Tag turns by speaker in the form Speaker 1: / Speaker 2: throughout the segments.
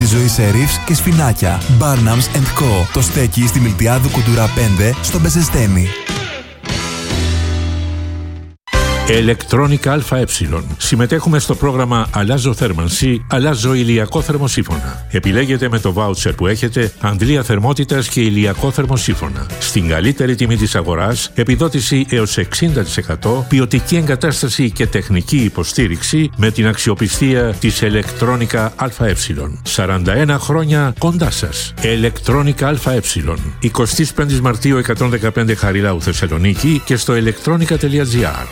Speaker 1: ζωή σε ρίφς και σφινάκια. Barnums & Co. Το στέκι στη Μιλτιάδου Κουντουρά 5 στο Μπεζεστένι.
Speaker 2: Electronica ΑΕ. Συμμετέχουμε στο πρόγραμμα Αλλάζω θέρμανση, αλλάζω ηλιακό θερμοσύφωνα. Επιλέγετε με το βάουτσερ που έχετε αντλία θερμότητας και ηλιακό θερμοσύφωνα. Στην καλύτερη τιμή της αγοράς, επιδότηση έως 60%, ποιοτική εγκατάσταση και τεχνική υποστήριξη με την αξιοπιστία της Electronica ΑΕ. 41 χρόνια κοντά σας. Electronica ΑΕ. 25 Μαρτίου 115 Χαριλάου Θεσσαλονίκη και στο electronica.gr.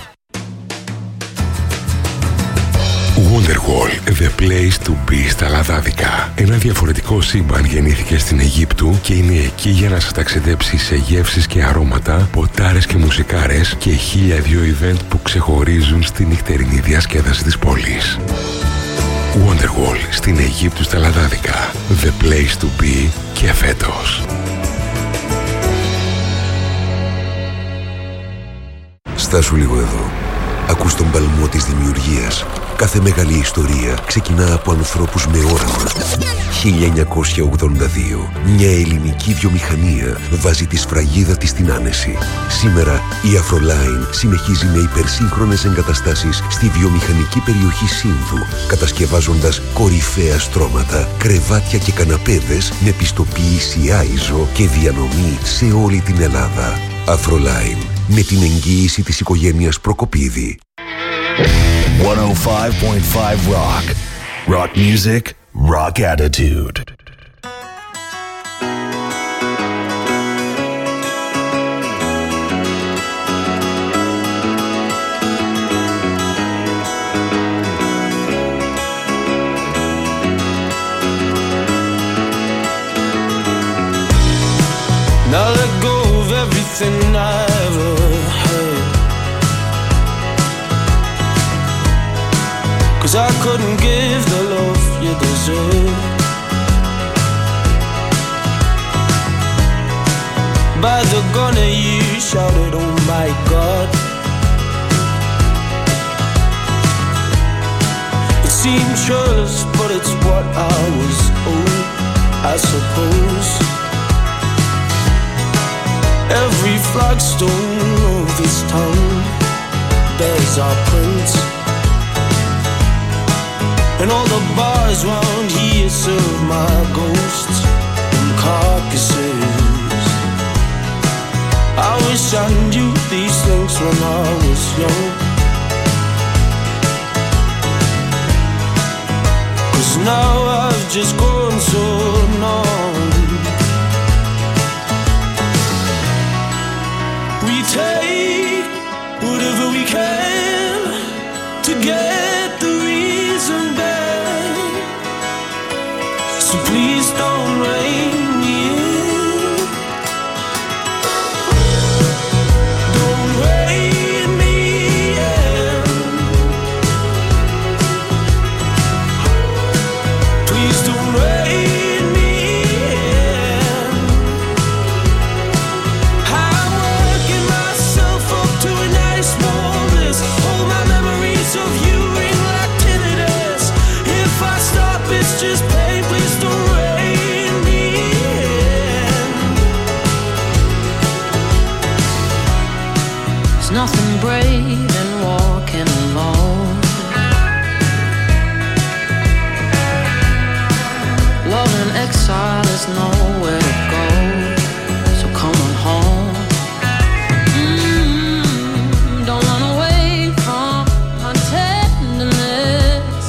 Speaker 3: Wonderwall, the place to be στα Λαδάδικα. Ένα διαφορετικό σύμπαν γεννήθηκε στην Αιγύπτου και είναι εκεί για να σας ταξιδέψει σε γεύσεις και αρώματα, ποτάρες και μουσικάρες και 1002 event που ξεχωρίζουν στη νυχτερινή διασκέδαση της πόλης. Wonderwall στην Αιγύπτου στα Λαδάδικα. The place to be και φέτος.
Speaker 4: Στάσου λίγο εδώ. Ακούς τον παλμό της δημιουργίας. Κάθε μεγάλη ιστορία ξεκινά από ανθρώπους με όραμα. 1982. Μια ελληνική βιομηχανία βάζει τη σφραγίδα της στην άνεση. Σήμερα η Afroline συνεχίζει με υπερσύγχρονες εγκαταστάσεις στη βιομηχανική περιοχή Σύνδου, κατασκευάζοντας κορυφαία στρώματα, κρεβάτια και καναπέδες με πιστοποίηση ISO και διανομή σε όλη την Ελλάδα. Afroline, με την εγγύηση της οικογένειας Προκοπίδη.
Speaker 5: 105.5 Rock. Rock music, rock attitude.
Speaker 6: Now let go of everything I ever had, 'cause I couldn't give the love you deserve. By the gunner you shouted, oh my God. It seemed trust, but it's what I was owed, I suppose. Every flagstone of this town bears our prints, and all the bars round here serve my ghosts and carcasses. I wish I knew these things when I was young, 'cause now I've just grown so numb. We take whatever we can to get the reason back, so please don't rein me in. Don't rein me in. Please don't rein me in. I'm working myself up to a nice warm bliss. All my memories of you ring like tinnitus. If I stop, it's just pain. Please don't rein me in.
Speaker 7: There's nothing brave in walking alone. Love in exile, there's nowhere to go. So come on home. Don't run away from my tenderness.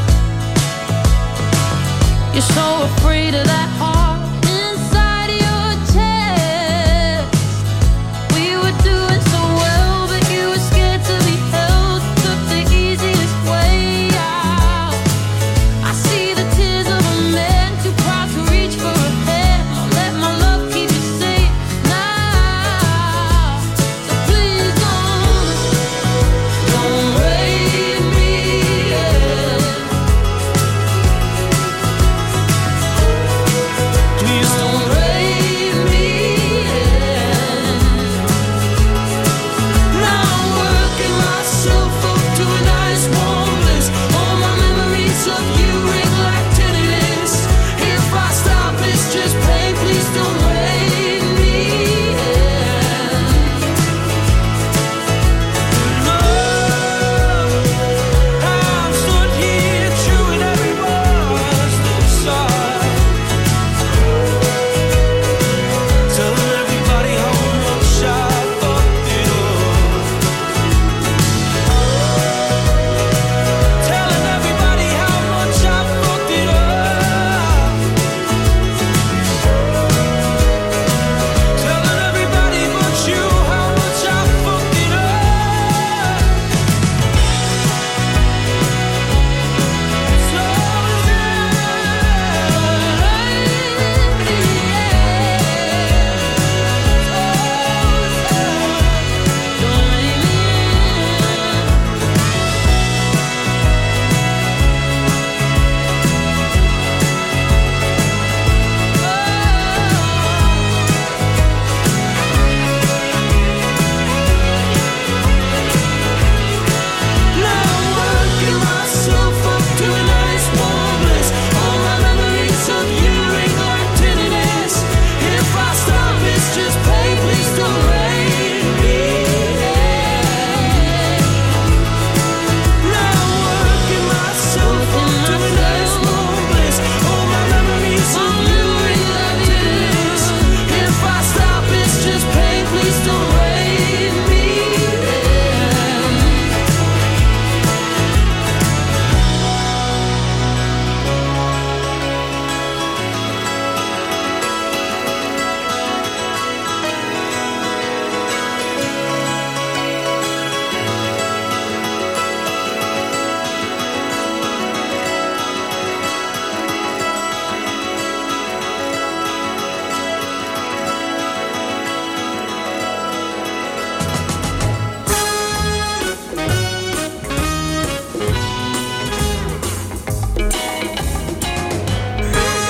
Speaker 7: You're so afraid of that heart inside your chest. We were doing so well, but you were scared to be held. Took the easiest way out. I see the tears of a man too proud to reach for a hand. I'll let my love keep you safe now. So please don't rein me in.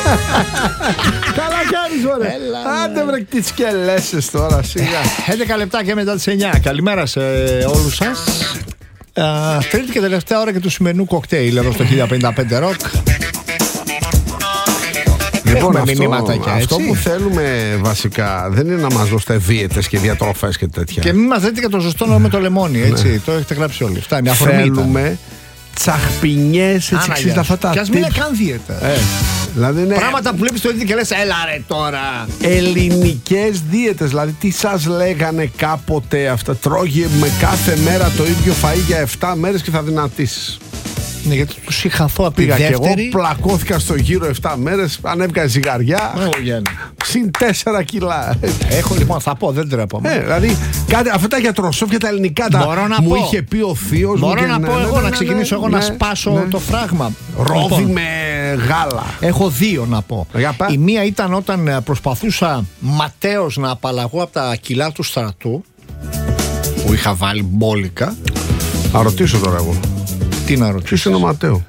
Speaker 8: Καλά κάνεις, ωραία. Άντε βρε τι σκελέσες τώρα, σιγά. 11 λεπτάκια μετά τις 9. Καλημέρα σε όλους σας. Τρίτη και τελευταία ώρα και του σημερινού κοκτέιλ εδώ στο 1055 Rock.
Speaker 9: Λοιπόν,
Speaker 8: αυτό
Speaker 9: που θέλουμε βασικά δεν είναι να μας δώσετε δίαιτες και διατροφές και τέτοια.
Speaker 8: Και μην μας δείτε και το ζωστό νερό με το λεμόνι, έτσι. Ναι. Το έχετε γράψει όλοι. Φτάνει.
Speaker 9: Θέλουμε τσαχπινιές, έτσι ξέρεις αυτά τα.
Speaker 8: Κι ας μην είναι καν δίαιτα.
Speaker 9: Δηλαδή είναι
Speaker 8: πράγματα που βλέπεις το ίδιο και λες, έλα ρε τώρα.
Speaker 9: Ελληνικές δίαιτες, δηλαδή τι σας λέγανε κάποτε αυτά. Τρώγε με κάθε μέρα το ίδιο φαΐ για 7 μέρες και θα δυνατήσεις.
Speaker 8: Ναι, γιατί τους είχα θώ από τη
Speaker 9: Πήγα
Speaker 8: δεύτερη.
Speaker 9: και εγώ, πλακώθηκα στο γύρο 7 μέρες, ανέβηκα ζυγαριά. Συν 4 κιλά.
Speaker 8: Έχω λοιπόν, θα πω, δεν τρέπομαι.
Speaker 9: Δηλαδή, κάτι, αυτά τα γιατροσόφια τα ελληνικά μου είχε πει ο θείος μου.
Speaker 8: Μπορώ να πω εγώ, να ξεκινήσω εγώ να σπάσω το φράγμα.
Speaker 9: Ρόδι με γάλα.
Speaker 8: Έχω δύο να πω. Η μία ήταν όταν προσπαθούσα ματέως να απαλλαγώ από τα κιλά του στρατού, που είχα βάλει μπόλικα.
Speaker 9: Να ρωτήσω τώρα εγώ.
Speaker 8: Τι να ρωτήσω.
Speaker 9: Ποιος είναι ο Ματέο?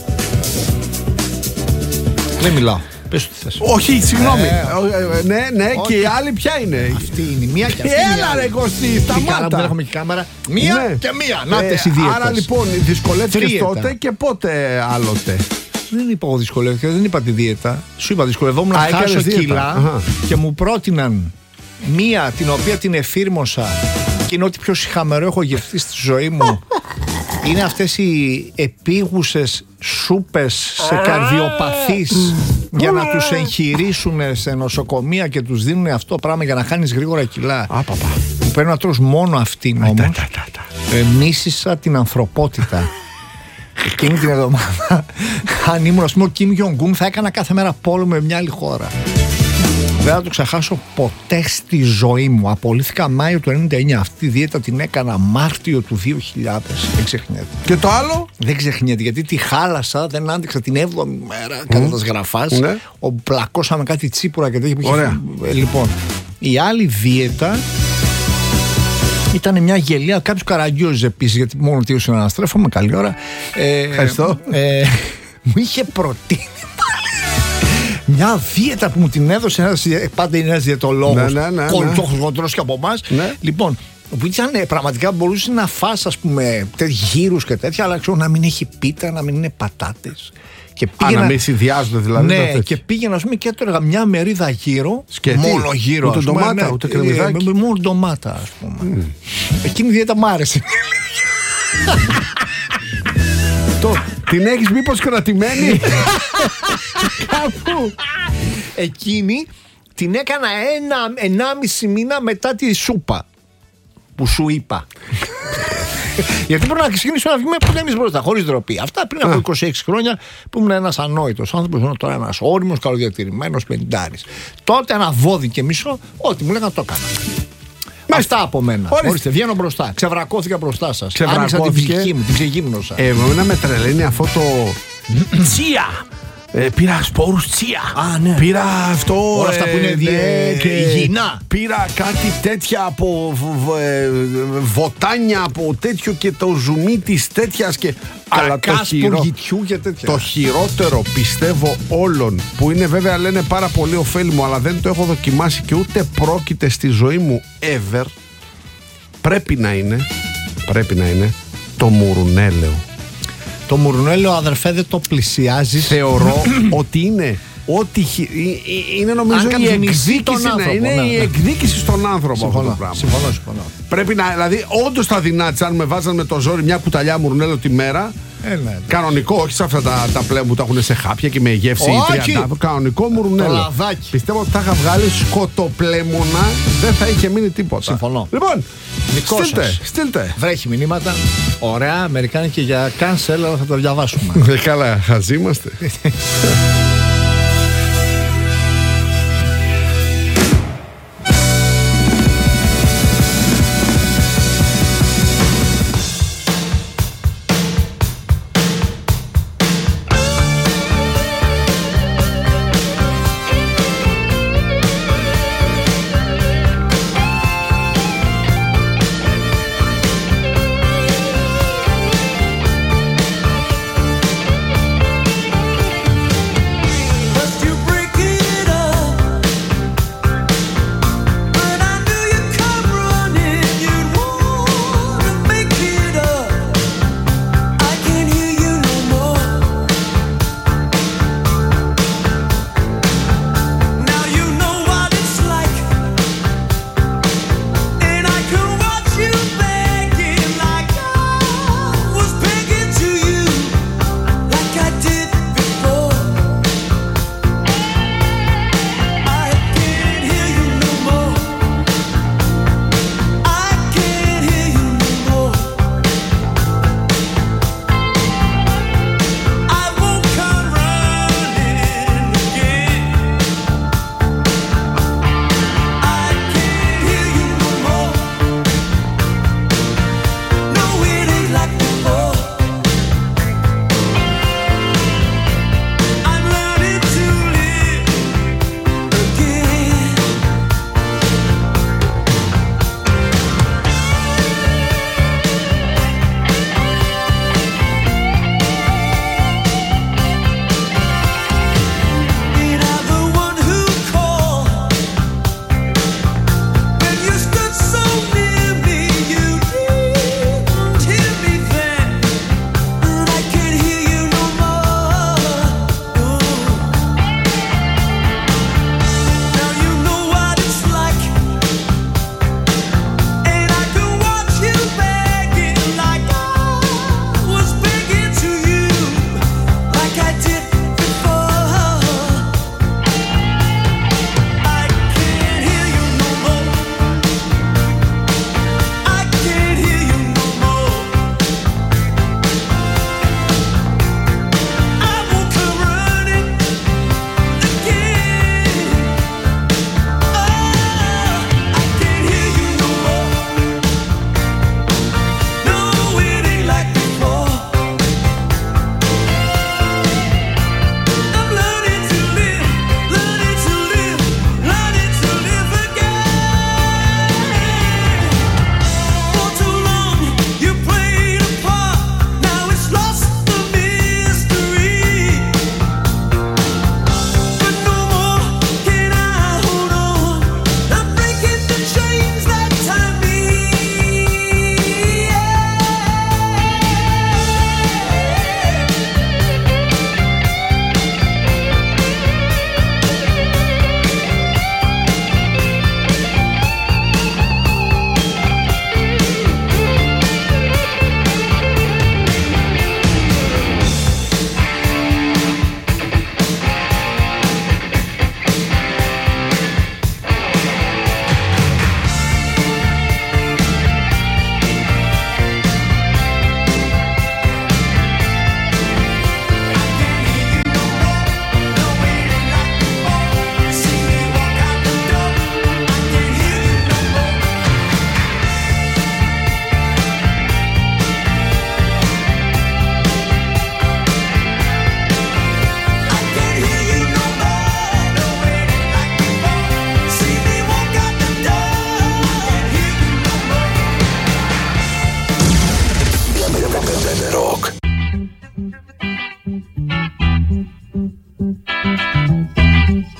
Speaker 8: Δεν μιλάω. Πες ό,τι θες.
Speaker 9: Όχι, συγγνώμη. Ναι, και η άλλη ποια είναι?
Speaker 8: Αυτή είναι η μία και αυτή.
Speaker 9: Έλα ρε Κωστή, σταμάτα.
Speaker 8: Καλά που δεν έχουμε και κάμερα. Μία και μία. Να τες οι δίαιτες.
Speaker 9: Άρα λοιπόν δυσκολεύτηκες τότε και πότε άλλοτε?
Speaker 8: Δεν είπα εγώ δυσκολεύτηκα, δεν είπα τη δίαιτα. Σου είπα δυσκολευόμουν να χάσω κιλά και μου πρότειναν μία την οποία την εφήρμοσα και είναι ό,τι πιο σιχαμερό έχω γευτεί στη ζωή μου. Είναι αυτές οι επίγουσες σούπες σε καρδιοπαθείς για να τους εγχειρήσουν σε νοσοκομεία και τους δίνουν αυτό πράγμα για να χάνεις γρήγορα κιλά. Που πρέπει να τρως μόνο αυτήν όμως. Μίσησα την ανθρωπότητα. Εκείνη την εβδομάδα, αν ήμουν ας πούμε ο Κιμ Γιονγκούν, θα έκανα κάθε μέρα πόλεμο με μια άλλη χώρα. Δεν θα το ξεχάσω ποτέ στη ζωή μου. Απολύθηκα Μάιο του 99. Αυτή τη δίαιτα την έκανα Μάρτιο του 2000. Δεν ξεχνιέται.
Speaker 9: Και το άλλο?
Speaker 8: Δεν ξεχνιέται, γιατί τη χάλασα, δεν άντεξα την 7η μέρα κατά τα σγραφάς, όπου πλακώσαμε κάτι τσίπουρα και τέτοια.
Speaker 9: Ωραία.
Speaker 8: Λοιπόν, η άλλη δίαιτα ήταν μια γελία, κάποιος καραγκιόζης επίσης, γιατί μόνο τι ούσου να αναστρέφομαι. Καλή ώρα.
Speaker 9: Ευχαριστώ.
Speaker 8: Μου είχε προτείνει μια δίαιτα που μου την έδωσε πάντα είναι ένας διαιτολόγος, κολτσόχος γοντρός και από εμάς. Λοιπόν, που ήταν πραγματικά μπορούσε να φας ας πούμε γύρους και τέτοια, αλλά ξέρω να μην έχει πίτα, να μην είναι πατάτες.
Speaker 9: Να μην συνδυάζονται δηλαδή.
Speaker 8: Ναι, και πήγαινα ας πούμε και έτρωγα μια μερίδα γύρω. Μόνο γύρω.
Speaker 9: Ούτε ντομάτα, ούτε κρεμμυδάκι.
Speaker 8: Μόνο ντομάτα ας πούμε. Εκείνη η δίαιτα μ' άρεσε.
Speaker 9: Την έχεις μήπως κρατημένη?
Speaker 8: Κάπου. Εκείνη την έκανα 1,5 μήνα μετά τη σούπα που σου είπα. Γιατί πρέπει να ξεκινήσουμε να βγούμε ποτέ εμείς μπροστά, χωρίς ντροπή. Αυτά πριν από 26 χρόνια που ήμουν ένας ανόητος άνθρωπος, ήμουν τώρα ένας όριμος, καλοδιατηρημένος, πενηντάρης. Τότε ένα βόδι και μισό, ό,τι μου λέγανε το έκανα. Αυτά από μένα. Ορίστε, βγαίνω μπροστά. Ξεβρακώθηκα μπροστά σας. Άνοιξα την ψυχή μου, την ξεγύμνοσα.
Speaker 9: Εμένα με τρελαίνει αυτό το.
Speaker 8: Τσία!
Speaker 9: Πήρα σπόρους τσία.
Speaker 8: Ναι.
Speaker 9: Πήρα αυτό.
Speaker 8: Όλα αυτά που είναι υγιεινά.
Speaker 9: Πήρα κάτι τέτοια από βοτάνια, από τέτοιο και το ζουμί της τέτοιας και. Αλλά το χειρότερο πιστεύω όλων, που είναι βέβαια λένε πάρα πολύ ωφέλιμο, αλλά δεν το έχω δοκιμάσει και ούτε πρόκειται στη ζωή μου ever, πρέπει να είναι το μουρουνέλαιο.
Speaker 8: Το μουρουνέλαιο, αδερφέ, δεν το πλησιάζεις.
Speaker 9: Θεωρώ ότι είναι είναι νομίζω η εκδίκηση, η εκδίκηση στον άνθρωπο.
Speaker 8: Συμφωνώ.
Speaker 9: Πρέπει να, δηλαδή, όντως τα δυνάτης, αν με βάζαν με το ζόρι μια κουταλιά μουρουνέλαιο τη μέρα. Κανονικό, όχι σε αυτά τα πλέον που τα έχουν σε χάπια και με γεύση 30. Κανονικό μουρουνέλαιο. Πιστεύω ότι θα είχα βγάλει σκοτοπλέμωνα, δεν θα είχε μείνει τίποτα.
Speaker 8: Συμφωνώ.
Speaker 9: Λοιπόν, στείλτε.
Speaker 8: Βρέχει μηνύματα. Ωραία, αμερικάνικη για cancel, αλλά θα το διαβάσουμε.
Speaker 9: Καλά, χαζοί είμαστε.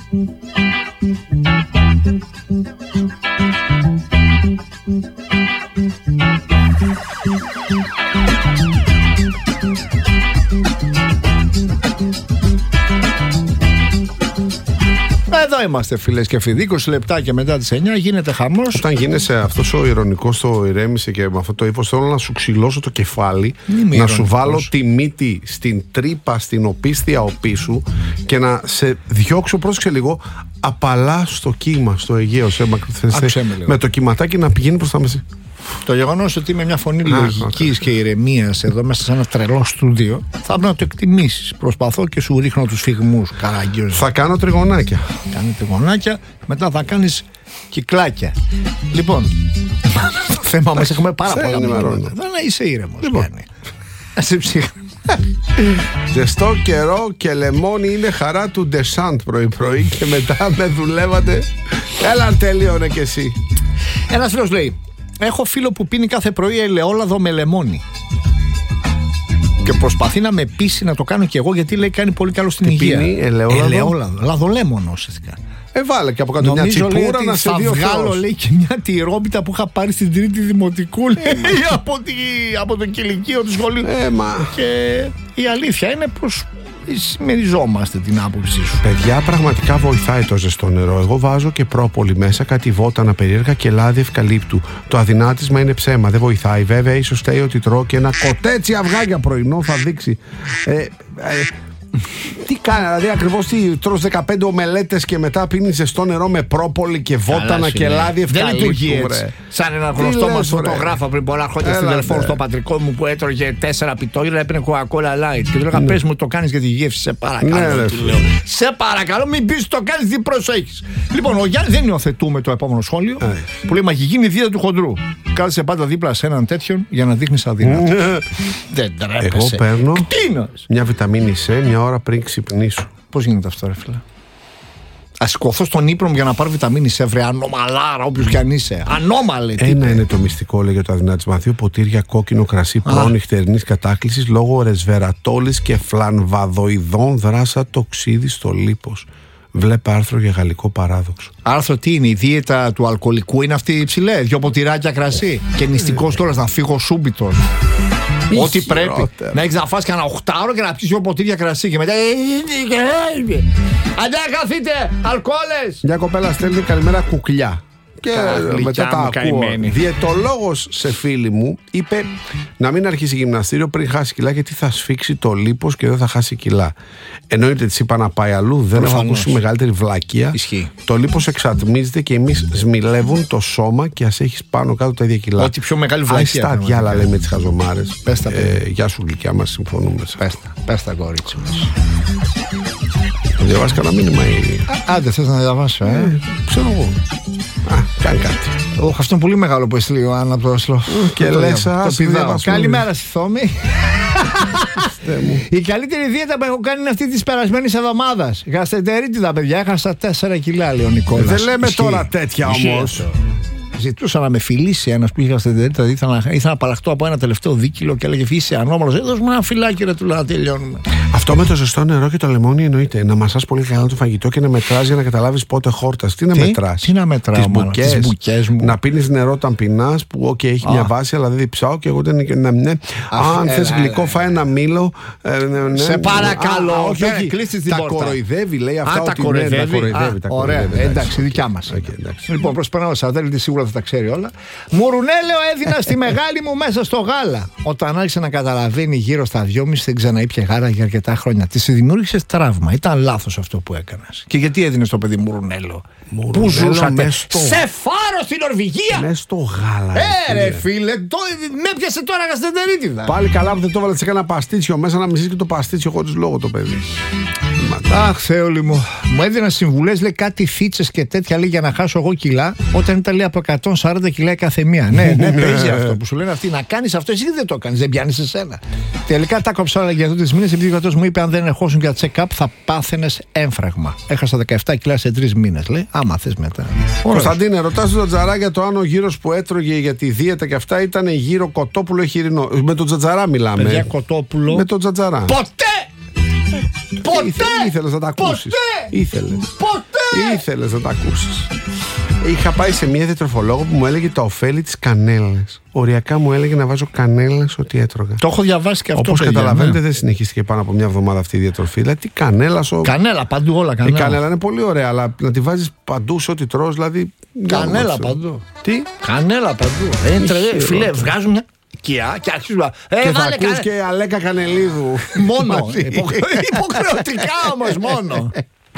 Speaker 8: Εδώ είμαστε, φίλες και φίλοι. 20 λεπτάκια μετά τις 9 γίνεται χαμός.
Speaker 9: Όταν γίνεσαι αυτός ο ηρωνικός στο ηρέμησε και με αυτό το ύφος, θέλω να σου ξυλώσω το κεφάλι, να σου βάλω τη μύτη στην τρύπα, στην οπίσθια οπίσου και να σε διώξω, πρόσεξε λίγο, απαλά στο κύμα, στο Αιγαίο, με το κυματάκι να πηγαίνει προς τα μέση.
Speaker 8: Το γεγονός ότι είμαι μια φωνή λογικής και ηρεμίας εδώ μέσα σε ένα τρελό στούντιο, θα πρέπει να το εκτιμήσεις. Προσπαθώ και σου ρίχνω τους φυγμούς.
Speaker 9: Θα κάνω τριγωνάκια.
Speaker 8: Κάνει τριγωνάκια, μετά θα κάνεις κυκλάκια. Λοιπόν, το θέμα μας έχουμε πάρα πολλά πράγματα. Να είσαι ήρεμος.
Speaker 9: Λοιπόν.
Speaker 8: Να σε ψύχα.
Speaker 9: Ζεστό καιρό και λεμόνι είναι χαρά του Ντεσάντ πρωί-πρωί και μετά με δουλεύατε. Έλα, τελείωνε κι εσύ.
Speaker 8: Ένας φίλος λέει: έχω φίλο που πίνει κάθε πρωί ελαιόλαδο με λεμόνι. Και προσπαθεί να με πείσει να το κάνω κι εγώ, γιατί λέει κάνει πολύ καλό στην υγεία.
Speaker 9: Πίνει ελαιόλαδο.
Speaker 8: Λαδολέμονο ουσιαστικά.
Speaker 9: Βάλε και από κάτω μια τσιπούρα να σε δύο
Speaker 8: βγάλω,
Speaker 9: θεός.
Speaker 8: λέει, και μια τυρόπιτα που είχα πάρει στην τρίτη δημοτικού, λέει, από το κηλικείο του σχολείου. Και η αλήθεια είναι πως συμμεριζόμαστε την άποψή σου.
Speaker 9: Παιδιά, πραγματικά βοηθάει το ζεστό νερό. Εγώ βάζω και πρόπολη μέσα, κάτι βότανα περίεργα και λάδι ευκαλύπτου. Το αδυνάτισμα είναι ψέμα, δεν βοηθάει. Βέβαια, ίσως θέλει ότι τρώω και ένα κοτέτσι αυγά για πρωινό, θα δείξει. Τι κάνει, δηλαδή ακριβώς τι τρως 15 ομελέτες και μετά πίνεις ζεστό νερό με πρόπολη και βότανα και λάδι ευκαλύπτου.
Speaker 8: Δεν λειτουργεί έτσι. Σαν ένα γνωστό μας φωτογράφο πριν πολλά χρόνια στην Δελφών στο πατρικό μου που έτρωγε 4 πιτόγυρα, έπαιρνε Coca-Cola Light. Και του έλεγα: πες μου, το κάνεις για τη γεύση, σε παρακαλώ. Σε παρακαλώ, μην πεις το κάνεις, τι προσέχεις. Λοιπόν, ο Γιάννης δεν υιοθετούμε το επόμενο σχόλιο που λέει: μα έχει γίνει δίαιτα του χοντρού. Κάθεσαι πάντα δίπλα σε έναν τέτοιον για να δείχνεις αδύνατο. Δεν τρέπεσαι.
Speaker 9: Εγώ παίρνω μια βιταμίνη C μια ώρα πριν ξυπνήσω.
Speaker 8: Πώς γίνεται αυτό, ρε φίλε? Ας σηκωθώ στον ύπνο μου για να πάρω βιταμίνη C, βρε ανομαλάρα, όποιος κι αν είσαι. Ανώμαλε.
Speaker 9: Ένα είναι το μυστικό, λέει, για το αδυνάτισμα. 2 ποτήρια κόκκινο κρασί πρώην-νυχτερινής κατάκλησης λόγω ρεσβερατόλης και φλανβαδοειδών δράσα τοξίδι στο λίπος. Βλέπε άρθρο για γαλλικό παράδοξο.
Speaker 8: Άρθρο τι είναι, η δίαιτα του αλκοολικού είναι αυτή υψηλέ? 2 ποτηράκια κρασί και νηστικός κιόλας, να φύγω σούμπιτος. Ό,τι πρέπει. Να έχεις να φας κανένα 8ωρο και να πιεις 2 ποτήρια κρασί και μετά. Αντί να καθείτε, αλκοόλες.
Speaker 9: Μια κοπέλα στέλνει καλημέρα κουκλιά. Και μετά τα ακούω. Διαιτολόγος σε φίλη μου είπε να μην αρχίσει γυμναστήριο πριν χάσει κιλά, γιατί θα σφίξει το λίπος και δεν θα χάσει κιλά. Εννοείται, της είπα να πάει αλλού. Δεν έχω ακούσει μεγαλύτερη βλακεία.
Speaker 8: Ισχύει.
Speaker 9: Το λίπος εξατμίζεται και εμείς σμιλεύουν το σώμα και ας έχεις πάνω κάτω τα ίδια κιλά.
Speaker 8: Ό,τι πιο μεγάλη βλακεία.
Speaker 9: Στα διάλα, λέει, με τις χαζομάρες.
Speaker 8: Πες τα,
Speaker 9: γεια σου γλυκιά μας, συμφωνούμε.
Speaker 8: Πες τα, κορίτσι μας.
Speaker 9: Θα διαβάσει κανένα μήνυμα ή...
Speaker 8: Άντε, θες να διαβάσω,
Speaker 9: ξέρω εγώ. Κάνει κάτι.
Speaker 8: Αυτό είναι πολύ μεγάλο που έστειλε ο Άννα από το Όσλο.
Speaker 9: Και λες,
Speaker 8: καλημέρα στη Θόμη. Η καλύτερη δίαιτα που έχω κάνει είναι αυτή της περασμένης εβδομάδας. Γαστεντερίτιδα, παιδιά, έχασα 4 κιλά, λέει ο Νικόλας.
Speaker 9: Δεν λέμε τώρα τέτοια όμως.
Speaker 8: Ζητούσα να με φιλήσει ένας που είχε γαστεντερίτιδα, ήθελα να παραχτώ από ένα τελευταίο δίκυλο και έλεγε: είσαι ανώμαλος. Δώσ' μου ένα φυλάκι, ρε, του λέω, να τελειώνουμε.
Speaker 9: Αυτό με το ζεστό νερό και το λεμόνι εννοείται. Να μασάς πολύ καλά το φαγητό και να μετράς για να καταλάβεις πότε χόρτας. Τι να μετράς?
Speaker 8: Τι να μετράω, τις μπουκές μου.
Speaker 9: Να πίνεις νερό όταν πεινάς, που έχει μια βάση, αλλά δεν διψάω και εγώ δεν είναι. Αν θες γλυκό, φάει ένα μήλο.
Speaker 8: Σε παρακαλώ,
Speaker 9: όχι,
Speaker 8: κλείσεις την πόρτα.
Speaker 9: Τα κοροϊδεύει, λέει αυτά.
Speaker 8: Τα κοροϊδεύει. Ωραία, εντάξει, δικιά μας. Λοιπόν, προσπερνάω σε αδέλφη, σίγουρα θα τα ξέρει όλα. Μουρουνέλαιο έδινα στη μεγάλη μου μέσα στο γάλα. Όταν άρχισε να καταλαβαίνει γύρω στα 2,5, δεν ξαναείπια γάλα για αρκετά χρόνια. Τη δημιούργησε τραύμα. Ήταν λάθος αυτό που έκανες. Και γιατί έδινες το παιδί μουρουνέλαιο? Πού ζούσατε? Σε Φάρο στην Νορβηγία!
Speaker 9: Μες στο γάλα.
Speaker 8: Ρε φίλε, με πιάσε τώρα γαστεντερίτιδα.
Speaker 9: Πάλι καλά που δεν το έβαλε σε κανένα παστίτσιο μέσα, να μισείς και το παστίτσιο χωρίς λόγο το παιδί.
Speaker 8: Αχ, Θεόλη μου. Μου έδιναν συμβουλές, λέει, κάτι φίτσες και τέτοια, λέει, για να χάσω εγώ κιλά, όταν ήταν, λέει, από 140 κιλά η κάθε μία. Ναι, παίζει αυτό που σου λένε αυτοί. Να κάνεις αυτό, εσύ δεν το κάνεις, δεν πιάνεις εσένα. Τελικά τα κόψα όλα για αυτό τις μήνες, επειδή ο γιατρός μου είπε: αν δεν ερχόσουν για check-up, θα πάθαινες έμφραγμα. Έχασα 17 κιλά σε 3 μήνες, λέει. Άμα θες μετά.
Speaker 9: Κωνσταντίνε, ρωτάς τον Τζατζαρά για το αν ο γύρος που έτρωγε για τη δίαιτα και αυτά ήταν γύρο κοτόπουλο ή χοιρινό. Με τον Τζατζαρά μιλάμε.
Speaker 8: Παιδιά, κοτόπουλο.
Speaker 9: Με τον Τζατζαρά.
Speaker 8: Ποτέ! Ποτέ!
Speaker 9: Ήθελες να τα ακούσεις.
Speaker 8: Ποτέ!
Speaker 9: Ήθελες.
Speaker 8: Ποτέ!
Speaker 9: Τι ήθελες να τα ακούσεις? Είχα πάει σε μια διατροφολόγο που μου έλεγε τα ωφέλη της κανέλας. Οριακά μου έλεγε να βάζω κανέλα σε ό,τι έτρωγα.
Speaker 8: Το έχω διαβάσει και αυτό.
Speaker 9: Όπως καταλαβαίνετε, δεν συνεχίστηκε πάνω από μια εβδομάδα αυτή η διατροφή. Δηλαδή, τι κανέλα.
Speaker 8: Κανέλα παντού, όλα κανέλα.
Speaker 9: Η κανέλα είναι πολύ ωραία, αλλά να τη βάζεις παντού σε ό,τι τρως, δηλαδή.
Speaker 8: Κανέλα παντού.
Speaker 9: Τι?
Speaker 8: Κανέλα παντού. Φίλε, βγάζουν μια οικία και αρχίζουν να.
Speaker 9: Και θα ακούς και Αλέκα Κανελίδου.
Speaker 8: Μόνο. Υποχρεωτικά όμως μόνο.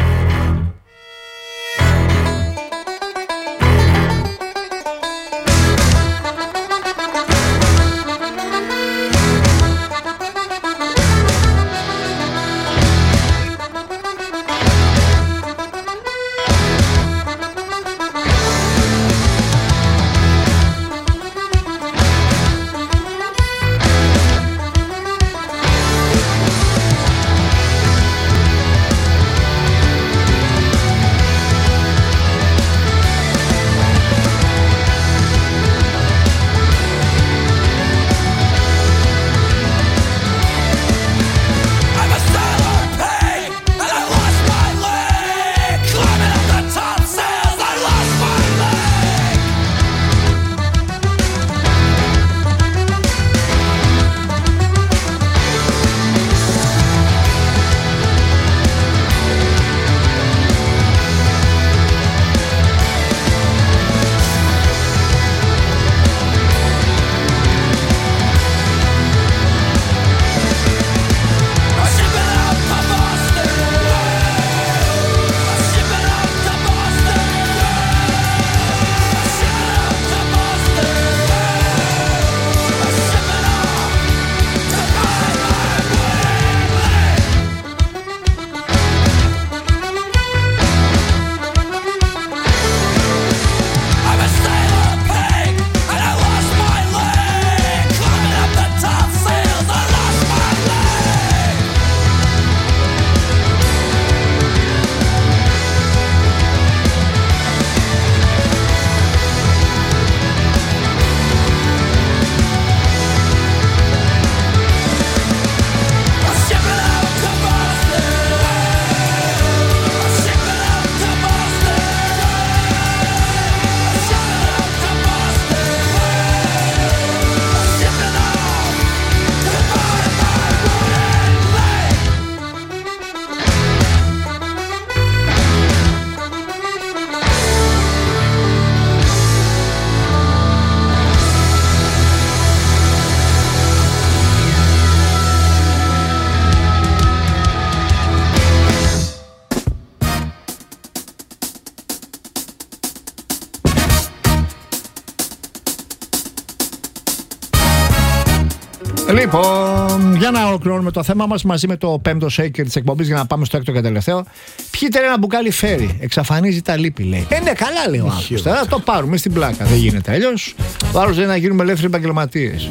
Speaker 8: Λοιπόν, για να ολοκληρώνουμε το θέμα μας μαζί με το πέμπτο shaker της εκπομπής για να πάμε στο έκτο και τελευταίο. Πιείτε ένα μπουκάλι φέρι. Εξαφανίζει τα λύπη, λέει. Ναι, καλά, λέει ο άνθρωπος. Θα το πάρουμε στην πλάκα. Δεν γίνεται αλλιώς. Ο άλλος λέει να γίνουμε ελεύθεροι επαγγελματίες.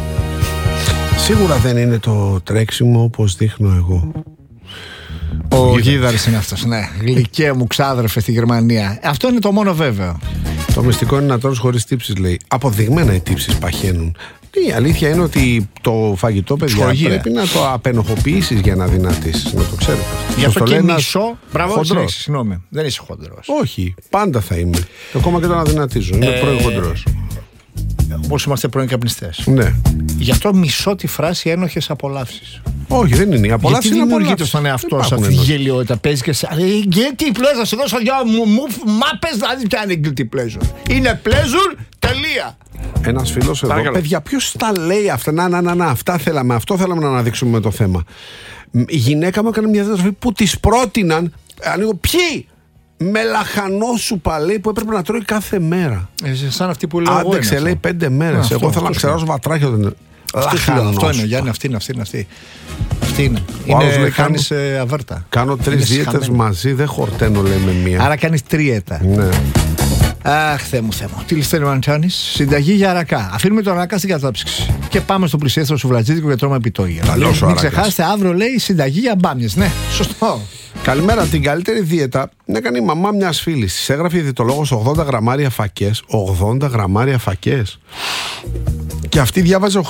Speaker 9: Σίγουρα δεν είναι το τρέξιμο όπως δείχνω εγώ.
Speaker 8: Ο Γίδαρης είναι αυτός, ναι. Γλυκέ μου ξάδερφε στη Γερμανία. Αυτό είναι το μόνο βέβαιο.
Speaker 9: Το μυστικό είναι να τρως χωρίς τύψεις, λέει. Αποδειγμένα οι τύψεις παχαίνουν. Η αλήθεια είναι ότι το φαγητό, παιδιά, πρέπει να το απενοχοποιήσεις για να δυνατήσεις. Να το ξέρετε.
Speaker 8: Γι' αυτό και μισό. Μπράβο, συγγνώμη. Δεν είσαι χοντρός.
Speaker 9: Όχι, πάντα θα είμαι. Ακόμα και το να δυνατίζω. Είμαι πρώην χοντρός.
Speaker 8: Όπως είμαστε πρώην καπνιστές.
Speaker 9: Ναι.
Speaker 8: Γι' αυτό μισώ τη φράση ένοχες απολαύσεις.
Speaker 9: Όχι, δεν είναι. Η απολαύση είναι
Speaker 8: δημιουργείται στον εαυτό σου αυτή η γελιότητα. Παίζει και σε. Guilty pleasure, σε δώσω δυο μάπες, δηλαδή ποια είναι guilty pleasure. Είναι pleasure, τελεία.
Speaker 9: Ένας φίλος εδώ. Παιδιά, ποιος τα λέει αυτά? Να, αυτά θέλαμε. Αυτό θέλαμε να αναδείξουμε με το θέμα. Η γυναίκα μου έκανε μια διατροφή που της πρότειναν. Ανοίγω, ποιοι? Με λαχανόσουπα, λέει, που έπρεπε να τρώει κάθε μέρα.
Speaker 8: Σαν αυτή που λέω.
Speaker 9: Άντεξε, λέει, 5 μέρες. Εγώ θέλω να ξεράσω βατράχια.
Speaker 8: Αυτό είναι, Γιάννη, αυτή είναι. Είναι, κάνεις αβέρτα.
Speaker 9: Κάνω 3 δίαιτες μαζί, δεν χορταίνω, λέει, με μία.
Speaker 8: Άρα κάνεις τρίετα.
Speaker 9: Ναι.
Speaker 8: Αχ, Θεέ μου. Τι λησταίνει ο Αντζάνης? Συνταγή για αρακά. Αφήνουμε τον αρακά στην κατάψυξη. Και πάμε στο πλησιέστερο σουβλατζίδικο και τρώμε επιτόγια. Μην ξεχάσετε, αύριο λέει συνταγή για μπάμιες. Ναι, σωστό.
Speaker 9: Καλημέρα. Την καλύτερη δίαιτα την έκανε η μαμά μιας φίλης. Της έγραφε η διαιτολόγος 80 γραμμάρια φακές. 80 γραμμάρια φακές. Και αυτή διάβαζε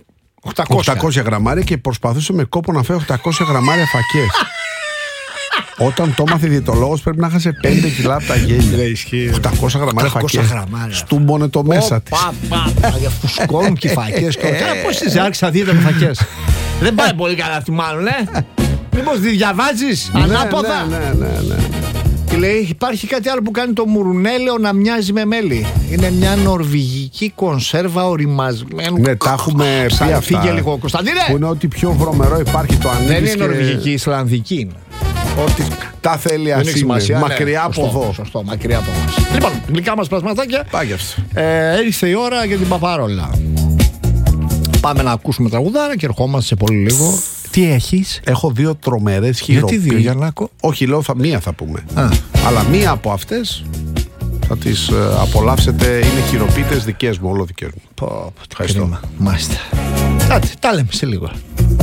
Speaker 9: 800 γραμμάρια και προσπαθούσε με κόπο να φέρει 800 γραμμάρια φακές. Όταν το έμαθε διαιτολόγος πρέπει να χάσε 5 κιλά από τα γέλια. 800 γραμμάρια φακές. Στούμπονε το μέσα της.
Speaker 8: Φουσκώνουν και οι φακές. Πώς τις άρχισα δείτε με φακές. Δεν πάει πολύ καλά αυτή μάλλον, μήπως τη διαβάζεις ανάποδα.
Speaker 9: Ναι.
Speaker 8: Και λέει υπάρχει κάτι άλλο που κάνει το μουρουνέλαιο να μοιάζει με μέλι. Είναι μια νορβηγική κονσέρβα οριμασμένου.
Speaker 9: Ναι, τα έχουμε πει αυτά.
Speaker 8: Φύγε λίγο Κωνσταντίνε.
Speaker 9: Που είναι ότι πιο βρωμερό υπάρχει το ανοίγεις.
Speaker 8: Δεν είναι νορβηγική, Ισλανδική είναι.
Speaker 9: Ότι τα θέλει ας είναι. Μακριά από εδώ.
Speaker 8: Σωστό, μακριά από εμάς. Λοιπόν, γλυκά μας πλασματάκια.
Speaker 9: Πάγευσε.
Speaker 8: Ήρθε η ώρα για την παπαρόλα. Πάμε να ακούσουμε τραγουδάρα και ερχόμαστε σε πολύ λίγο. Τι έχεις?
Speaker 9: Έχω 2 τρομερές χειροποίησεις.
Speaker 8: Γιατί 2, Γιαννάκο?
Speaker 9: Όχι, λέω μία θα πούμε. Αλλά μία από αυτές θα τις απολαύσετε. Είναι χειροποίητες δικές μου, όλο δικές μου.
Speaker 8: Ευχαριστώ. Μάλιστα. Τα λέμε σε λίγο.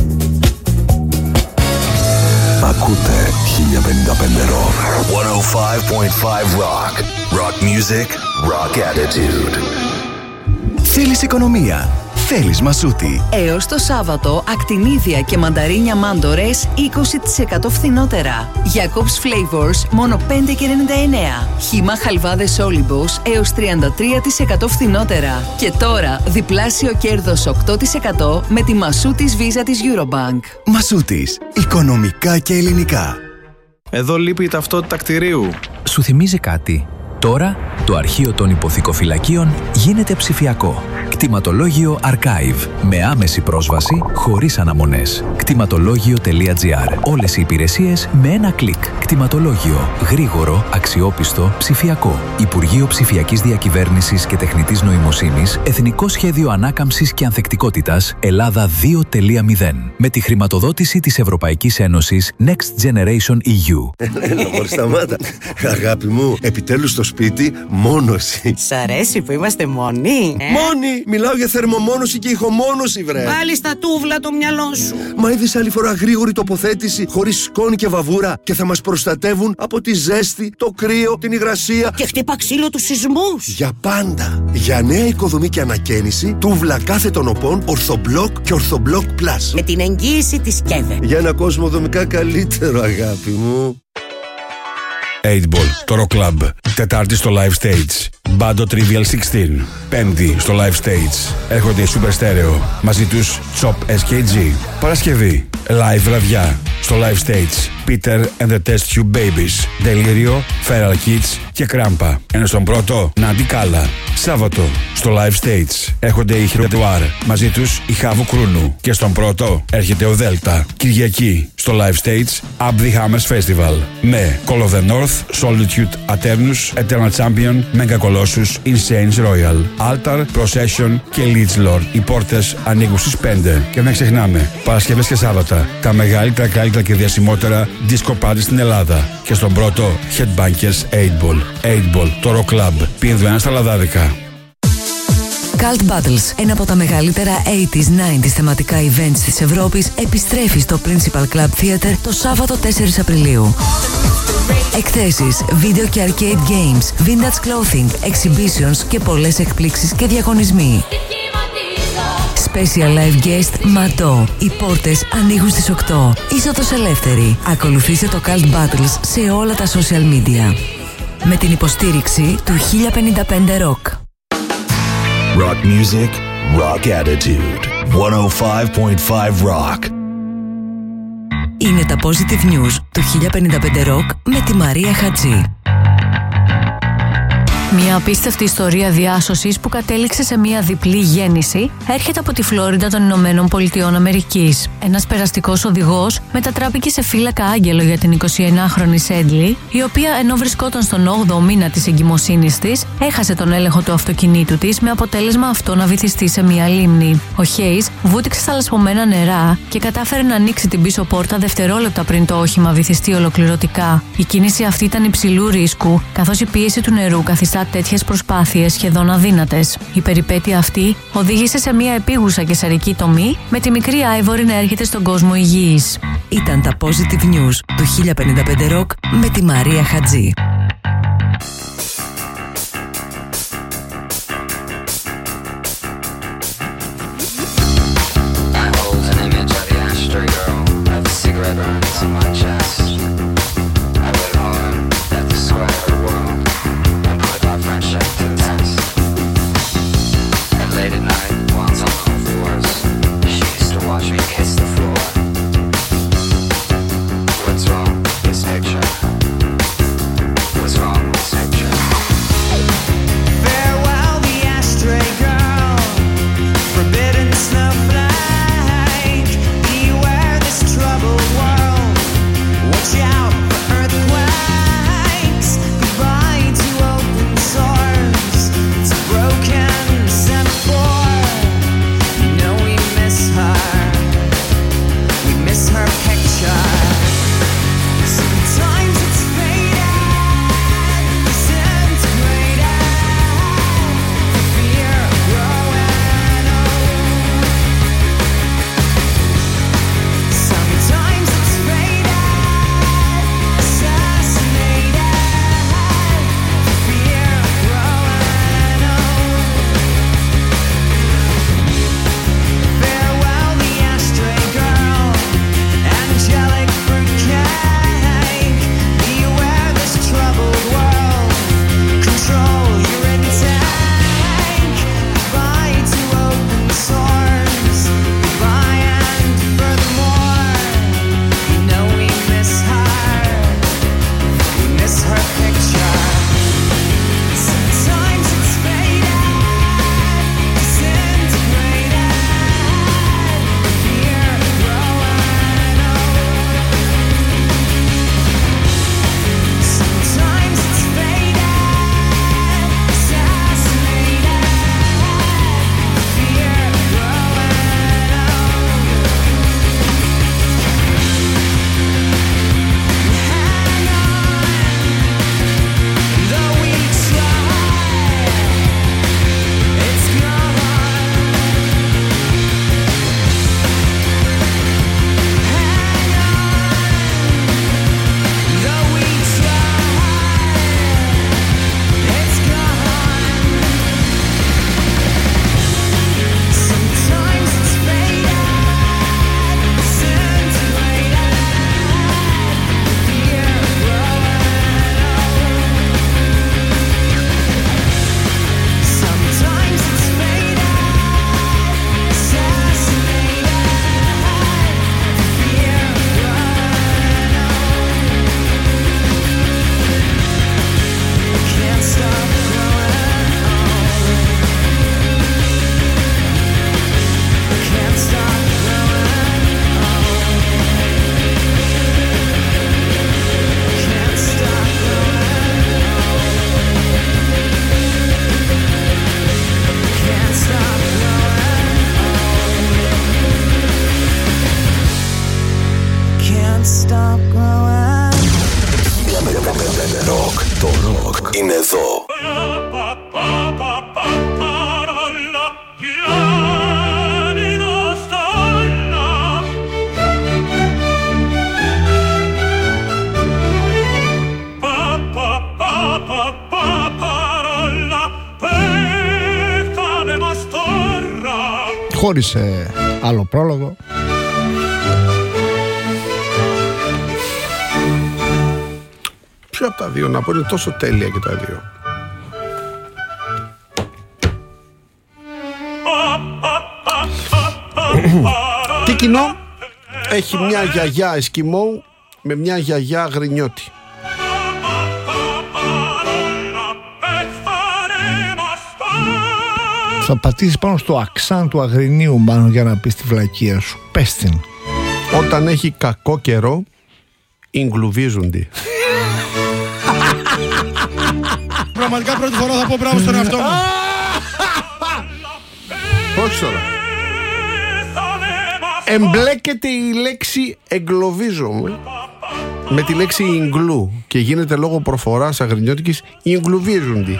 Speaker 5: Ακούτε 1055 Rock. 105.5 Rock. Rock music, rock attitude.
Speaker 1: Θέλεις οικονομία? Θέλεις Μασούτη?
Speaker 10: Έως το Σάββατο, ακτινίδια και μανταρίνια μάντορες 20% φθηνότερα. Jacob's Flavors μόνο 5,99. Χύμα χαλβάδες Όλυμπος έως 33% φθηνότερα. Και τώρα διπλάσιο κέρδος 8% με τη Μασούτης Visa της Eurobank.
Speaker 1: Μασούτης. Οικονομικά και ελληνικά.
Speaker 11: Εδώ λείπει η ταυτότητα κτηρίου.
Speaker 12: Σου θυμίζει κάτι? Τώρα, το αρχείο των υποθηκοφυλακίων γίνεται ψηφιακό. Κτηματολόγιο Archive. Με άμεση πρόσβαση, χωρίς αναμονές. Κτηματολόγιο.gr. Όλες οι υπηρεσίες με ένα κλικ. Κτηματολόγιο. Γρήγορο, αξιόπιστο, ψηφιακό. Υπουργείο Ψηφιακής Διακυβέρνησης και Τεχνητής Νοημοσύνης. Εθνικό Σχέδιο Ανάκαμψης και Ανθεκτικότητας. Ελλάδα 2.0. Με τη χρηματοδότηση της Ευρωπαϊκής Ένωσης Next Generation EU.
Speaker 13: Έλα, σταμάτα. Αγάπη μου, επιτέλους στο σπίτι μόνος.
Speaker 14: Σ' αρέσει που είμαστε μόνοι?
Speaker 13: Μόνοι! Μιλάω για θερμομόνωση και ηχομόνωση, βρε.
Speaker 14: Βάλει στα τούβλα το μυαλό σου.
Speaker 13: Μα είδες άλλη φορά γρήγορη τοποθέτηση, χωρίς σκόνη και βαβούρα και θα μας προστατεύουν από τη ζέστη, το κρύο, την υγρασία.
Speaker 14: Και χτύπα ξύλο τους σεισμούς.
Speaker 13: Για πάντα. Για νέα οικοδομή και ανακαίνιση, τούβλα κάθετων οπών, Orthoblock και Orthoblock Plus.
Speaker 14: Με την εγγύηση της ΚΕΔΕ.
Speaker 13: Για ένα κόσμο δομικά καλύτερο, αγάπη μου.
Speaker 3: 8ball, το Rock Club. Τετάρτη στο Live Stage. Bando Trivial 16. Πέμπτη στο Live Stage. Έρχονται οι Super Stereo. Μαζί τους Chop SKG. Παρασκευή. Live βραδιά. Στο Live Stage. Peter and the Test Tube Babies. Delirio, Feral Kids και Κράμπα. Ενώ στον πρώτο, Νάντι Κάλα. Σάββατο. Στο Live Stage. Έρχονται οι Χιροτουάρ. Μαζί τους η Χάβου Κρούνου. Και στον πρώτο έρχεται ο Δέλτα. Κυριακή. Στο Live Stage. Up the Hammers Festival. Με Call of the North, Solitude, Aternus, Eternal Champion, Mega Colossus, Insanes Royal, Altar, Procession και Leech Lord. Οι πόρτες ανοίγουν στις 5. Και μην ξεχνάμε, Παρασκευές και Σάββατα, τα μεγαλύτερα, καλύτερα και διασημότερα disco party στην Ελλάδα. Και στον πρώτο, Headbangers 8ball. 8ball, το Rock Club. Πίνδου στα λαδάδικα.
Speaker 10: Cult Battles, ένα από τα μεγαλύτερα 80s-90s θεματικά events της Ευρώπης, επιστρέφει στο Principal Club Theatre το Σάββατο 4 Απριλίου. Εκθέσεις, βίντεο και arcade games, vintage clothing, exhibitions και πολλές εκπλήξεις και διαγωνισμοί. Special live guest Ματό. Οι πόρτες ανοίγουν στις 8. Είσοδος ελεύθερη. Ακολουθήστε το Cult Battles σε όλα τα social media. Με την υποστήριξη του 1055 Rock.
Speaker 5: Rock music, rock attitude. 105.5 Rock.
Speaker 10: Είναι τα Positive News του 1055 Rock με τη Μαρία Χατζή. Μια απίστευτη ιστορία διάσωσης που κατέληξε σε μια διπλή γέννηση έρχεται από τη Φλόριντα των Ηνωμένων Πολιτειών Αμερικής. Ένας περαστικός οδηγός μετατράπηκε σε φύλακα άγγελο για την 21χρονη Σέντλι, η οποία ενώ βρισκόταν στον 8ο μήνα της εγκυμοσύνης της, έχασε τον έλεγχο του αυτοκινήτου της με αποτέλεσμα αυτό να βυθιστεί σε μια λίμνη. Ο Χέις βούτυξε στα λασπωμένα νερά και κατάφερε να ανοίξει την πίσω πόρτα δευτερόλεπτα πριν το όχημα βυθιστεί ολοκληρωτικά. Η κίνηση αυτή ήταν υψηλού ρίσκου, καθώς η πίεση του νερού καθιστά τέτοιες προσπάθειες σχεδόν αδύνατες. Η περιπέτεια αυτή οδήγησε σε μια επίγουσα καισαρική τομή, με τη μικρή Άιβορη να έρχεται στον κόσμο υγιής. Ήταν τα Positive News του 1055 Rock με τη Μαρία Χατζή.
Speaker 5: ροκ. Το ροκ είναι εδώ.
Speaker 8: Χωρίς άλλο πρόλογο.
Speaker 9: Ποιο από τα δύο να πω, είναι τόσο τέλεια και τα δύο. Τι κοινό έχει μια γιαγιά Εσκιμώου με μια γιαγιά Γρινιώτη?
Speaker 8: Θα πατήσεις πάνω στο αξάν του Αγρινίου μάλλον για να πεις τη βλακεία σου. Πες την.
Speaker 9: Όταν έχει κακό καιρό, εγκλουβίζονται.
Speaker 15: Πραγματικά πρώτη φορά θα πω μπράβο στον εαυτό μου.
Speaker 9: Όχι τώρα. Εμπλέκεται η λέξη εγκλωβίζομαι με τη λέξη εγκλού και γίνεται λόγω προφοράς αγρινιώτικης εγκλουβίζονται.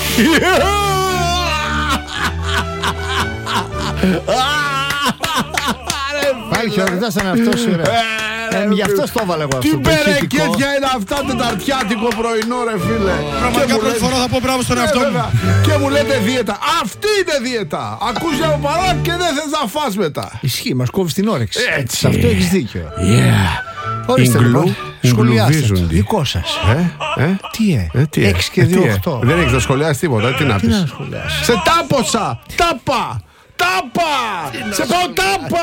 Speaker 8: Πάλι χαιρετάς σαν αυτός είναι. Γι' αυτό το έβαλε εγώ αυτό.
Speaker 9: Τι περεκέτια είναι αυτά, τεταρτιάτικο πρωινό ρε φίλε.
Speaker 15: Πραγματικά πρώτη φορά θα πω μπράβο στον εαυτό μου.
Speaker 9: Και μου λέτε δίαιτα. Αυτή είναι δίαιτα. Ακούς από παρά και δεν θες να φας μετά.
Speaker 8: Ισχύει, μας κόβεις την όρεξη.
Speaker 9: Έτσι.
Speaker 8: Σε αυτό έχεις δίκιο.
Speaker 9: Ορίστε λοιπόν,
Speaker 8: σχολιάστε το δικό σας. Τι 6 και 2, 8.
Speaker 9: Δεν έχεις να σχολιάσει τίποτα. Τι να πεις? Σε τάποσα. Τάπα. Σε πάω τάπα.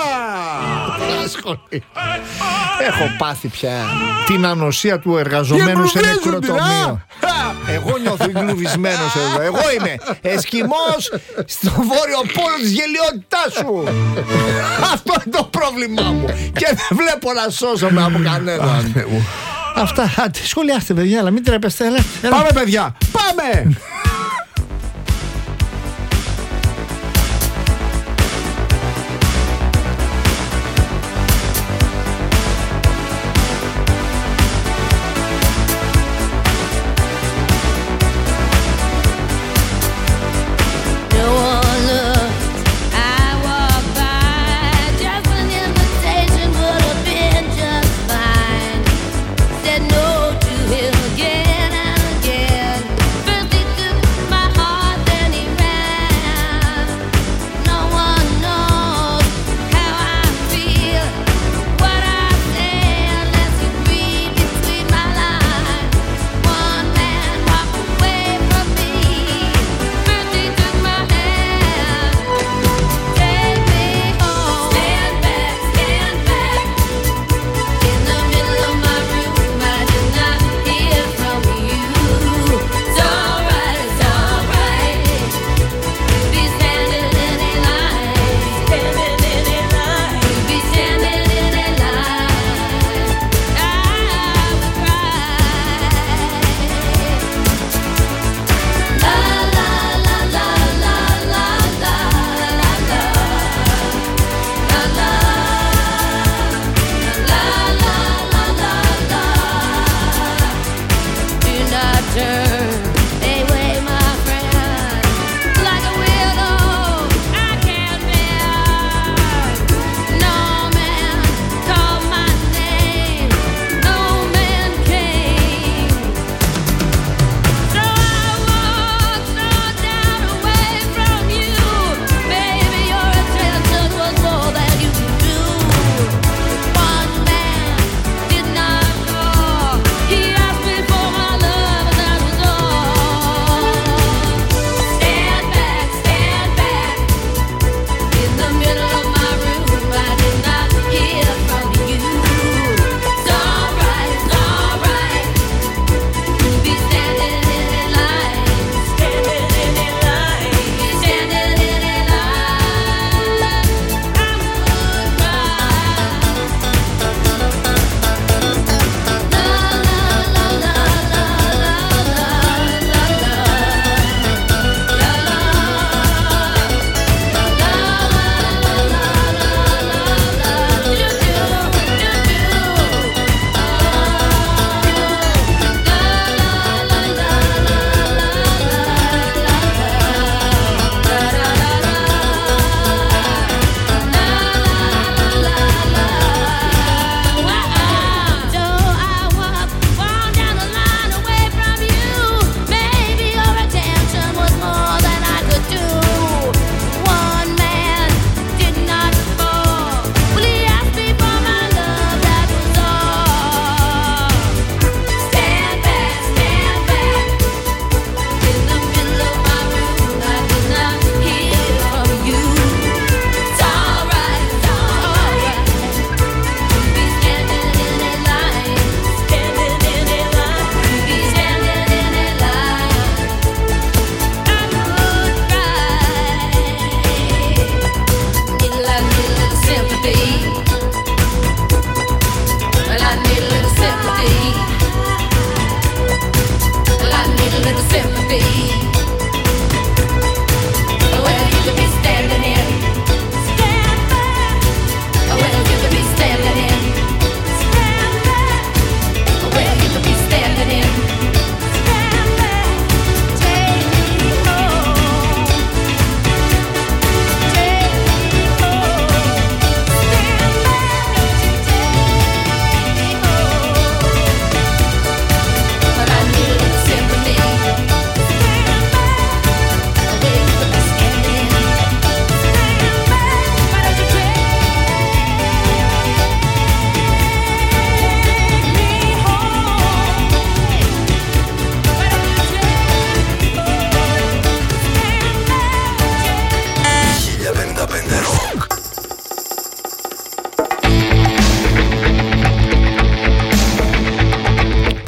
Speaker 8: Έχω πάθει πια την ανοσία του εργαζομένου σε νεκροτομείο. Εγώ νιώθω εγκλουβισμένος εδώ. Εγώ είμαι Εσκιμός στο βόρειο πόλο της γελιότητάς σου. Αυτό είναι το πρόβλημά μου. Και δεν βλέπω να σώσομαι από κανέναν. Αυτά, σχολιάστε παιδιά, αλλά μην τρέπεστε.
Speaker 9: Πάμε παιδιά, πάμε.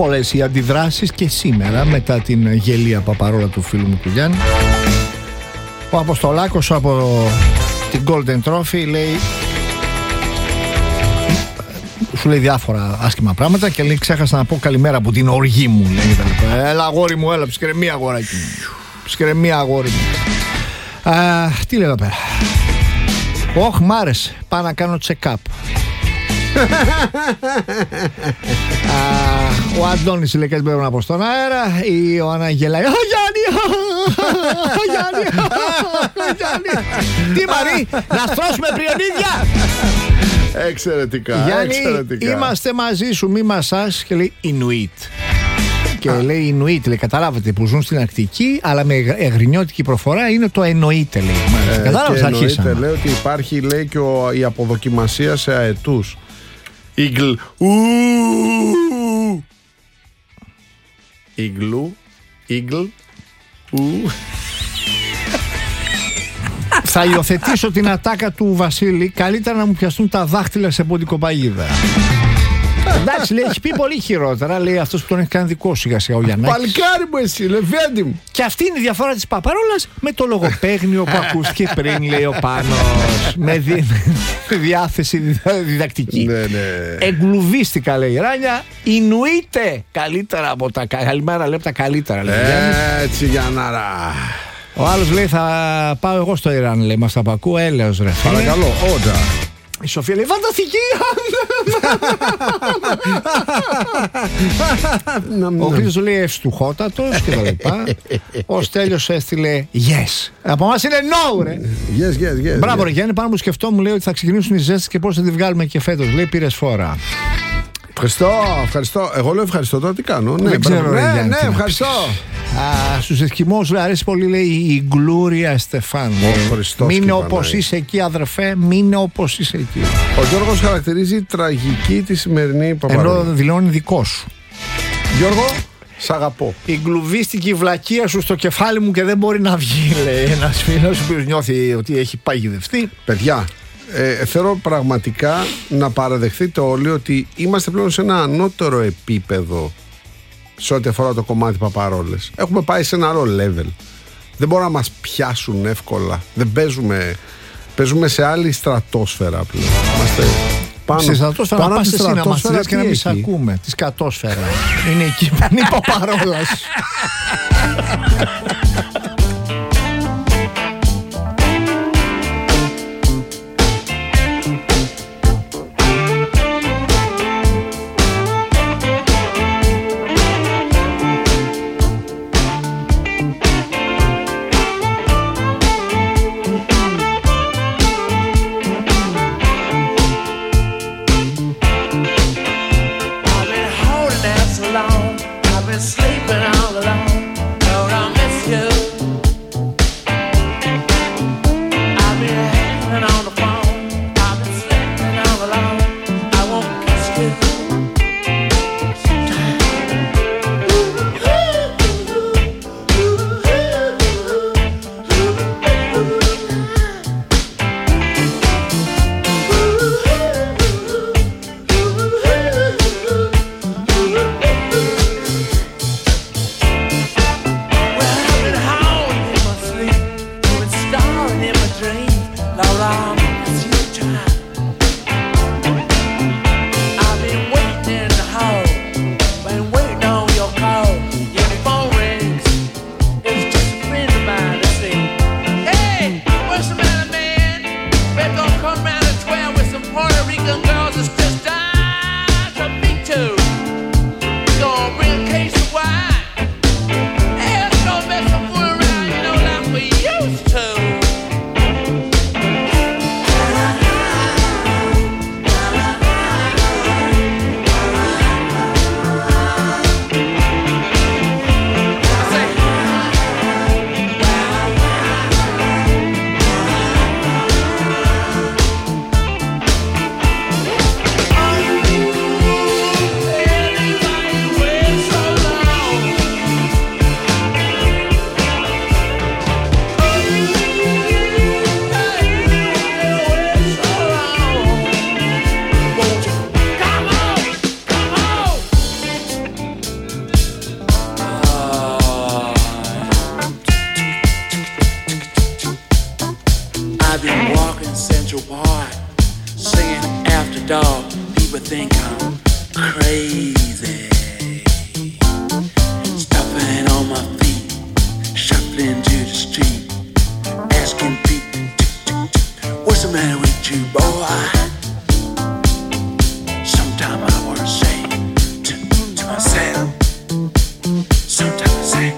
Speaker 8: πολλές οι αντιδράσεις και σήμερα μετά την γελία παπαρόλα του φίλου μου του Γιάννη. Ο Αποστολάκος από την Golden Trophy λέει, σου λέει διάφορα άσχημα πράγματα και λέει ξέχασα να πω καλημέρα από την οργή μου, λέει. Έλα αγόρι μου, έλα ψυκρεμία αγοράκι μου. Ψυκρεμία αγόρι μου. Τι λέει εδώ πέρα. Όχ, μ' άρεσε. Πάω να κάνω check-up. Ο Αντώνης λέει κάτι πρέπει να πω στον αέρα. Η Ιωάννα γελάει. Γιάννη! Τι Μαρή, να στρώσουμε πριονίδια!
Speaker 9: Εξαιρετικά.
Speaker 8: Γιάννη, είμαστε μαζί σου, μη μασάς. Και λέει Ινουίτ. Και λέει Ινουίτ, λέει, καταλάβετε, που ζουν στην Αρκτική, αλλά με εγρινιώτικη προφορά είναι το εννοείται, λέει. Κατάλαβες, αρχίσαμε.
Speaker 9: Λέει ότι υπάρχει, λέει, και η αποδοκιμασία σε αετούς. Ιγκλ. Ιγκλου. Ιγκλ.
Speaker 8: Θα υιοθετήσω την ατάκα του Βασίλη. Καλύτερα να μου πιαστούν τα δάχτυλα σε ποντικοπαγίδα. Εντάξει, λέει, έχει πει πολύ χειρότερα. Λέει αυτός που τον έχει κάνει δικό σιγά σιγά ο Γιαννάκης.
Speaker 9: Παλικάρι μου εσύ, λεβέντη μου.
Speaker 8: Και αυτή είναι η διαφορά της παπαρόλας με το λογοπαίγνιο που ακούστηκε πριν, λέει ο Πάνος. Με διάθεση διδακτική.
Speaker 9: Ναι.
Speaker 8: Εγκλουβίστηκα, λέει η Ράνια. Ινουείται καλύτερα από τα καλημέρα, λέει, τα καλύτερα. Λέει,
Speaker 9: έτσι, Γιάνναρα.
Speaker 8: Ο άλλος λέει θα πάω εγώ στο Ιράν, λέει, μας τα πακού, έλεος ρε.
Speaker 9: Παρακαλώ, όντα.
Speaker 8: Η Σοφία λέει φανταστική. Ο Χρήστος λέει ευστουχότατος και τα λοιπά. Ο Στέλιος έστειλε yes. Από εμάς είναι no ρε.
Speaker 9: Yes.
Speaker 8: Μπράβο ρε Γιάννη, πάνω που σκεφτόμουν, λέει, ότι θα ξεκινήσουν οι ζέστες και πώς θα τη βγάλουμε και φέτος. Λέει πήρες φόρα.
Speaker 9: Ευχαριστώ. Εγώ λέω ευχαριστώ, τώρα τι κάνω.
Speaker 8: Δεν ξέρω ρε Γιάννη.
Speaker 9: Ναι, ευχαριστώ.
Speaker 8: Στους Εσκιμώους λέει αρέσει πολύ, λέει, η Γκλούρια Στεφάν. Μείνε όπως είσαι εκεί, αδερφέ, μείνε όπως είσαι εκεί.
Speaker 9: Ο Γιώργος χαρακτηρίζει τραγική τη σημερινή παπαρόλα.
Speaker 8: Ενώ δηλώνει δικό σου.
Speaker 9: Γιώργο, σ' αγαπώ.
Speaker 8: Η γκλουβίστικη βλακεία σου στο κεφάλι μου και δεν μπορεί να βγει, λέει ένας φίλος που νιώθει ότι έχει παγιδευτεί.
Speaker 9: Παιδιά, θέλω πραγματικά να παραδεχθείτε όλοι ότι είμαστε πλέον σε ένα ανώτερο επίπεδο σε ό,τι αφορά το κομμάτι παπαρόλες. Έχουμε πάει σε ένα άλλο level. Δεν μπορούν να μας πιάσουν εύκολα. Δεν παίζουμε σε άλλη στρατόσφαιρα πλέον. Είμαστε πάνω.
Speaker 8: Στη στρατόσφαιρα να πας εσύ να μας λες και να μην σ' ακούμε. Τη σκατόσφαιρα. Είναι εκεί που είναι η παπαρόλας.
Speaker 6: dog, people think I'm crazy. Stopping on my feet, shuffling to the street, asking people, what's the matter with you, boy? Sometimes I want to say to myself, sometimes I say,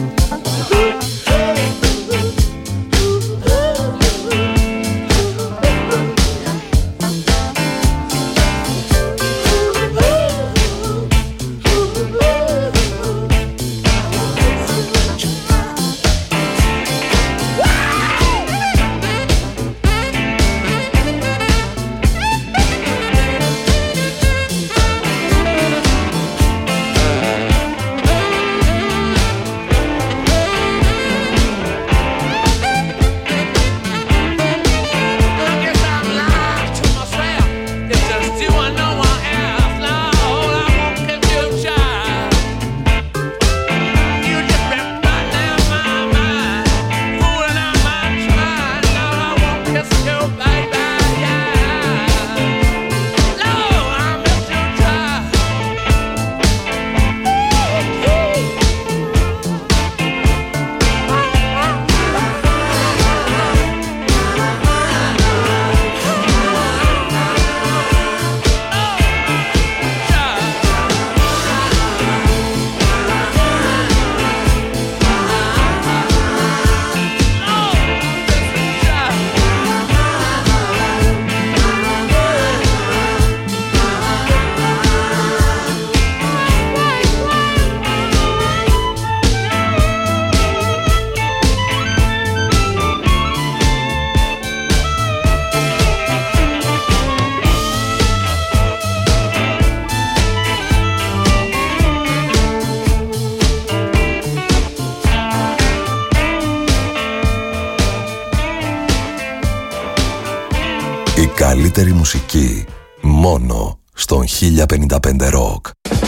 Speaker 5: καλύτερη μουσική μόνο στον 1055 Rock.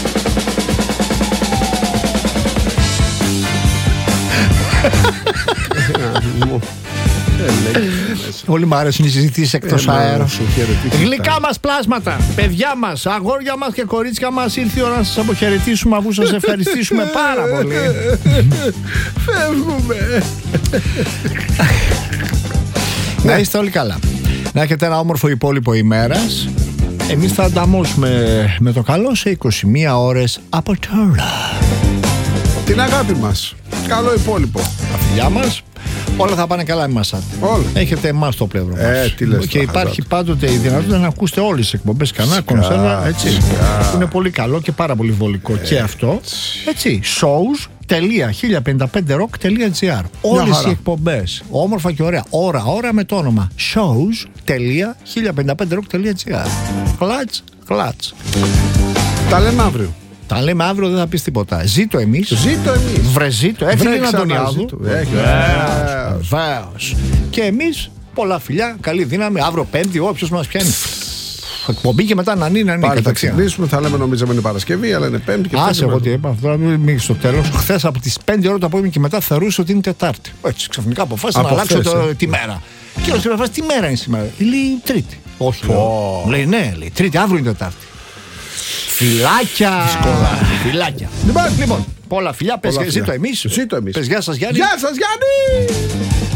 Speaker 8: Όλοι μου άρεσουν οι συζητήσεις εκτός αέρα. Γλυκά μας πλάσματα, παιδιά μας, αγόρια μας και κορίτσια μας, ήρθε η ώρα να σας αποχαιρετήσουμε αφού σας ευχαριστήσουμε πάρα πολύ.
Speaker 9: Φεύγουμε.
Speaker 8: Να είστε όλοι καλά. Να έχετε ένα όμορφο υπόλοιπο ημέρας. Εμείς θα ανταμώσουμε με το καλό σε 21 ώρες από τώρα.
Speaker 9: Την αγάπη μας. Καλό υπόλοιπο.
Speaker 8: Τα φιλιά μας. Όλα θα πάνε καλά με μας. Έχετε εμάς το πλευρό μας.
Speaker 9: Τι λες,
Speaker 8: και υπάρχει πάντοτε η δυνατότητα να ακούσετε όλες τις εκπομπές. Κανά κονσέρβα, έτσι. Που είναι πολύ καλό και πάρα πολύ βολικό και αυτό. Έτσι. shows.1055rock.gr. Όλες οι εκπομπές. Όμορφα και ωραία. Ώρα με το όνομα. shows.1055rock.gr. Κλατς.
Speaker 9: Τα λέμε αύριο.
Speaker 8: Τα λέμε αύριο, δεν θα πεις τίποτα. Ζήτω εμείς. Βρε ζήτω. Έφυγε την Αντωνιάδου. Βεβαίως. Και εμείς πολλά φιλιά, καλή δύναμη. Αύριο Πέμπτη, όποιος μας πιάνει. Εκπομπή και μετά να είναι.
Speaker 9: Πάλι θα ξυπνήσουμε, θα λέμε νομίζαμε είναι Παρασκευή, αλλά είναι Πέμπτη.
Speaker 8: Άσε εγώ τι είπα, τώρα μην στο τέλος. Χθες από τις 5 ώρα το απόγευμα και μετά θεωρούσα ότι είναι Τετάρτη. Έτσι, ξαφνικά αποφάσισα να αλλάξω τη μέρα. Και όλος είπε, τι μέρα είναι σήμερα? Λέει Τρίτη. Όχι. Λέει ναι, λέει Τρίτη, αύριο είναι Τετάρτη. Φιλάκια. Φιλάκια. Λοιπόν, πολλά φιλιά. Πες ζήτω εμείς.
Speaker 9: Ζήτω εμείς.
Speaker 8: Πες γεια σας Γιάννη.
Speaker 9: Γεια σας Γιάννη.